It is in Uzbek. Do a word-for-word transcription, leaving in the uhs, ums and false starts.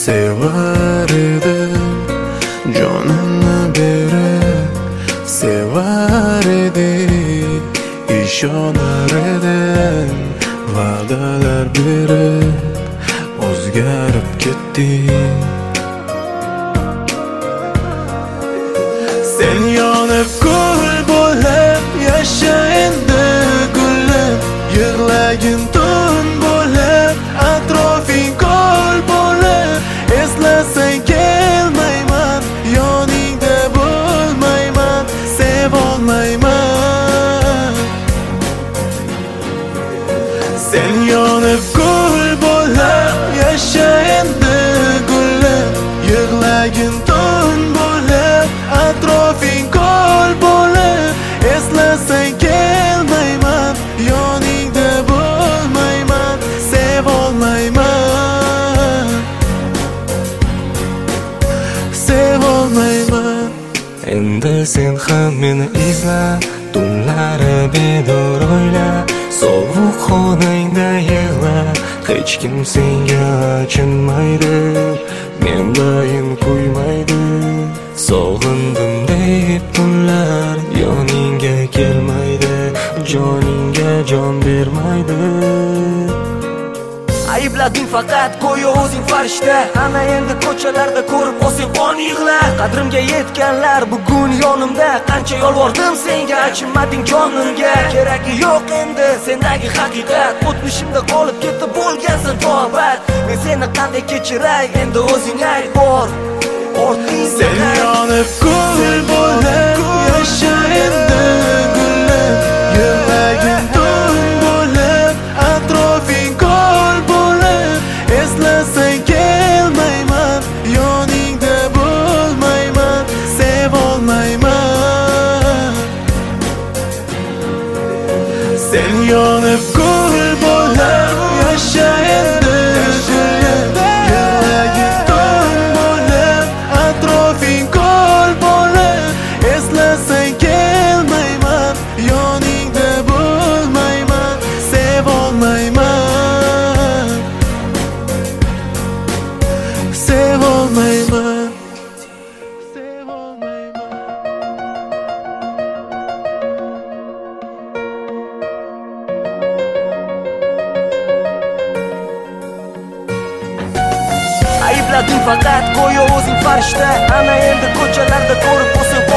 sevar edim, jonimni berib sevar edim, ishonar edim, va'dalar berib o'zgarib ketding. Sen yonib kul bo'lib yasha endi gulib, yig'lagin tun bo'lib atrofing ko'l bo'lib, eslasang kelmayman, yoningda bo'lmayman, sevolmayman. Sen yonib kul bo'lib yasha endi gulib, yig'lagin tun bo'lib atrofing ko'l bo'lib, eslasang kelmayman, yoningda bo'lmayman, sevolmayman, sevolmayman. Endi sen ham meni izla, tunlari bedor o'yla, sovuq xonangda yig'la, hech kim senga achinmaydi, mendayin kuymaydi. Sog'indim deb tunlar yoningga kelmaydi, joningga jon bermaydi. Ayblading faqat go'yo o'zing farishta, ana endi ko'chalarda ko'rib olsang qon yig'la. Qadrimga yetganlar bugun yonimda, qancha yolvordim senga, achinmading jonimga. Keragi yo'q endi sendagi haqiqat, o'tmishimda qolib ketdi bo'lgansan to abad. Men seni qanday kechiray, endi o'zing ayt bor. Sen yonib kul bo'lib yasha endi gulib, yig'lagin tun bo'lib atrofing ko'l bo'lib, eslasang kelmayman, yoningda bo'lmayman, sevolmayman. Sen yonib kul bo'lib yasha endi gulib, yig'lagin tun bo'lib atrofing ko'l bo'lib, eslasang kelmayman, yoningda bo'lmayman, sevolmayman, sevolmayman, sevolmayman. Ayblading faqat go'yo o'zing farishta, ana endi ko'chalarda ko'rib olsang